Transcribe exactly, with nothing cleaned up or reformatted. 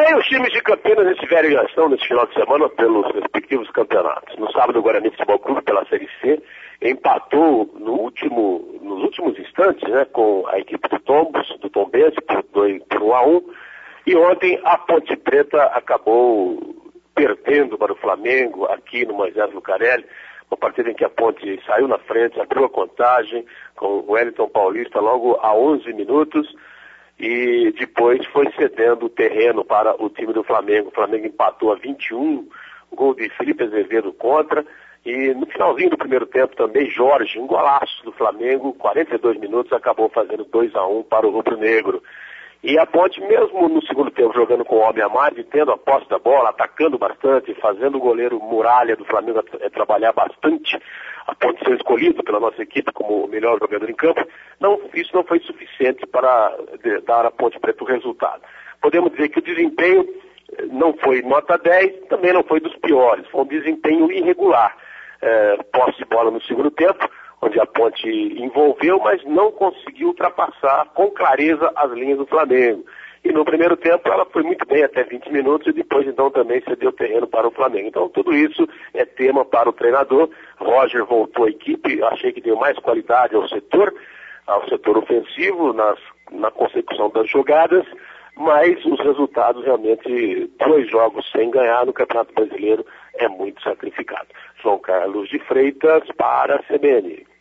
Bem, os times de Campinas estiveram em ação nesse final de semana pelos respectivos campeonatos. No sábado, o Guarani Futebol Clube, pela Série C, empatou no último, nos últimos instantes, né, com a equipe do Tombos, do Tombense, por, dois, por um a um. E ontem a Ponte Preta acabou perdendo para o Flamengo aqui no Moisés Lucarelli, uma partida em que a Ponte saiu na frente, abriu a contagem com o Wellington Paulista logo a onze minutos. E depois foi cedendo o terreno para o time do Flamengo. O Flamengo empatou a vinte e um, gol de Felipe Azevedo contra. E no finalzinho do primeiro tempo também, Jorge, um golaço do Flamengo, quarenta e dois minutos, acabou fazendo dois a um para o rubro-negro. E a Ponte, mesmo no segundo tempo, jogando com o homem a mais, e tendo a posse da bola, atacando bastante, fazendo o goleiro Muralha do Flamengo é, trabalhar bastante, a Ponte ser escolhido pela nossa equipe como o melhor jogador em campo, não, isso não foi suficiente para de, dar à Ponte Preta o resultado. Podemos dizer que o desempenho não foi nota dez, também não foi dos piores, foi um desempenho irregular. É, posse de bola no segundo tempo, onde a Ponte envolveu, mas não conseguiu ultrapassar com clareza as linhas do Flamengo. E no primeiro tempo ela foi muito bem até vinte minutos e depois então também cedeu terreno para o Flamengo. Então tudo isso é tema para o treinador. Roger voltou à equipe, achei que deu mais qualidade ao setor, ao setor ofensivo, nas, na consecução das jogadas, mas os resultados realmente, dois jogos sem ganhar no Campeonato Brasileiro é muito sacrificado. João Carlos de Freitas para a C B N.